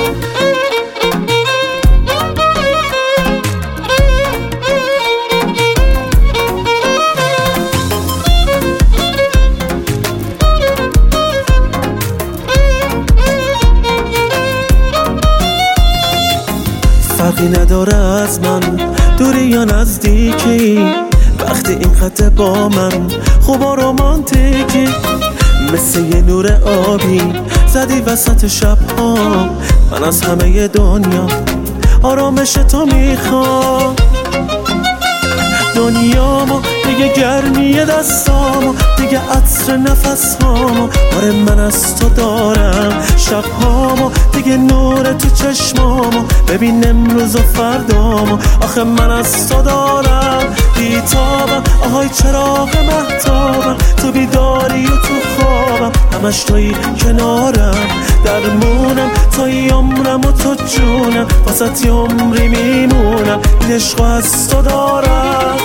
فرقی نداره از من دوری یا نزدیکی، وقتی این خط با من خوبا رومانتیکی، مثل یه نور آبی زدی وسط شبها. من از همه دنیا آرامش تو میخوام، دنیامو دیگه گرمی دستامو دیگه عطر نفسهامو، آره من از تو دارم شبهامو دیگه نور تو چشمامو، ببین امروز و فردامو آخه من از تو دارم بیتابم، آهای چراغ مهتابم، تو بیداری و تو خوابم همش توی کنارم، درمونم توی عمرم و تو جونم، واسه عمری میمونم، این عشق از تو دارم.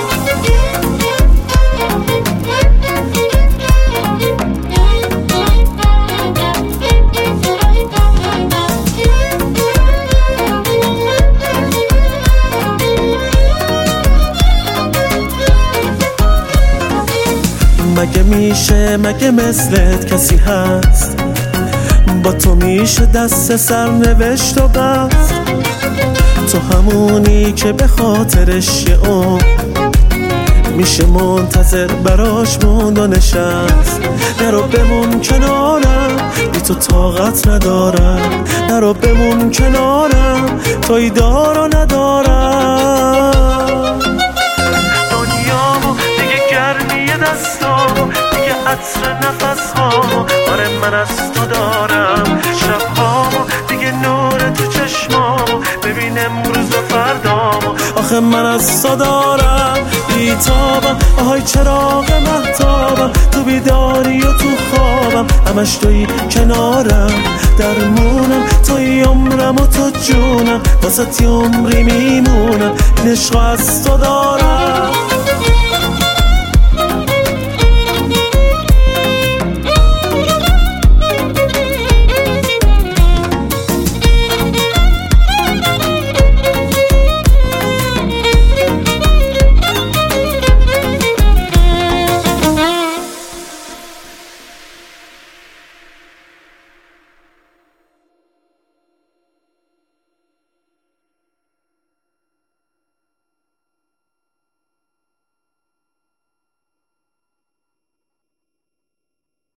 مگه میشه مگه مثلت کسی هست، با تو میشه دست سرنوشت و بست، تو همونی که به خاطرش یه عمر میشه منتظر براش موند و نشست. نرو بمون کنارم بی تو طاقت ندارم، نرو بمون کنارم توی دار و ندارم، دنیامو دیگه گرمی دستامو دیگه عطر نفسهامو، آره من از تو دارم شبهامو دیگه نور تو چشمامو، ببین امروز و فردامو آخه من از تو دارم بیتابم، آهای چراغ مهتابم، تو بیداری و تو خوابم همش توی کنارم، درمونم توی عمرم و تو جونم، واسه عمری میمونم، این عشق از تو دارم.